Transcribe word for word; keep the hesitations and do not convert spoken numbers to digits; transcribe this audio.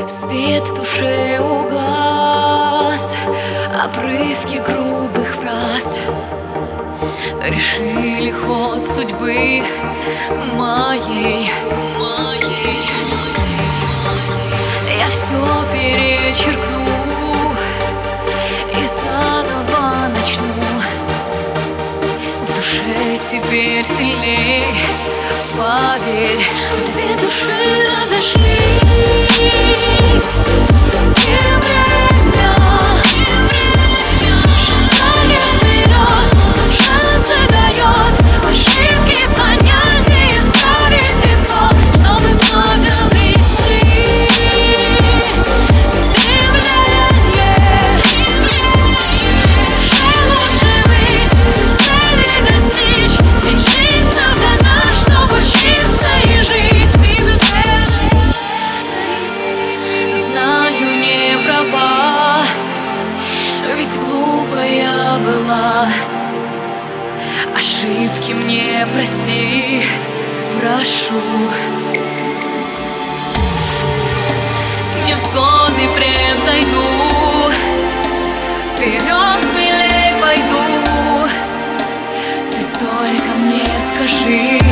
Свет в душе угас, обрывки грубых фраз решили ход судьбы моей, моей. Я все перечеркну и заново начну. В душе теперь сильней, поверь. Две души разошлись, и время шагает вперед, нам шансы дает, ошибки понять и исправить исход, чтобы вновь обрести стремление. В душе лучше быть, цели достичь, ведь жизнь нам дана, чтобы учиться и жить. Знаю, не права, ведь глупая была. Ошибки мне прости, прошу. Невзгоды превзойду, вперед смелей пойду. Ты только мне скажи,